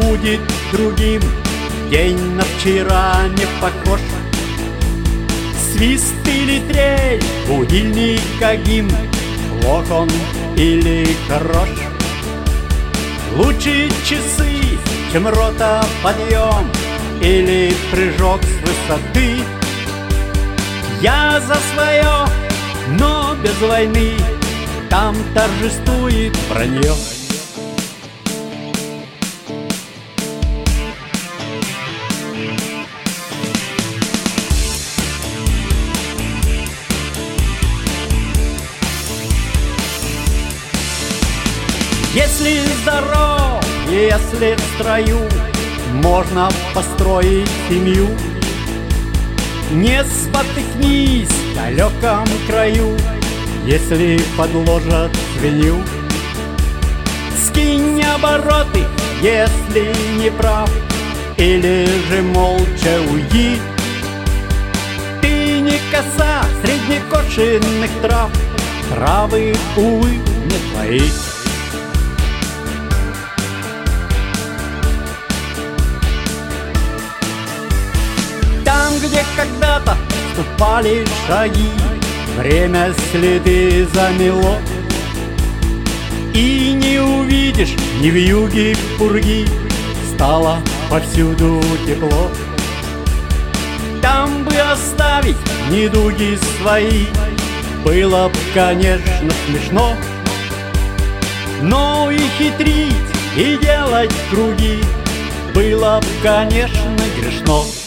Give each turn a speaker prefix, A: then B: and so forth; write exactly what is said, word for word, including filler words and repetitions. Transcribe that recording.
A: будет другим, день на вчера не похож. Свист или трель, будильника гимн, плох он или хорош. Лучше часы, чем рота подъем или прыжок с высоты. Я за свое, но без войны, там торжествует вранье. Если здоров, если в строю, можно построить семью. Не спотыкнись в далеком краю, если подложат свинью. Скинь обороты, если не прав, или же молча уйди. Ты не коса среднекошенных трав, травы, увы, не твои. Где когда-то ступали шаги, время следы замело, и не увидишь ни вьюги, пурги, стало повсюду тепло. Там бы оставить недуги свои было б, конечно, смешно, но и хитрить, и делать круги было б, конечно, грешно.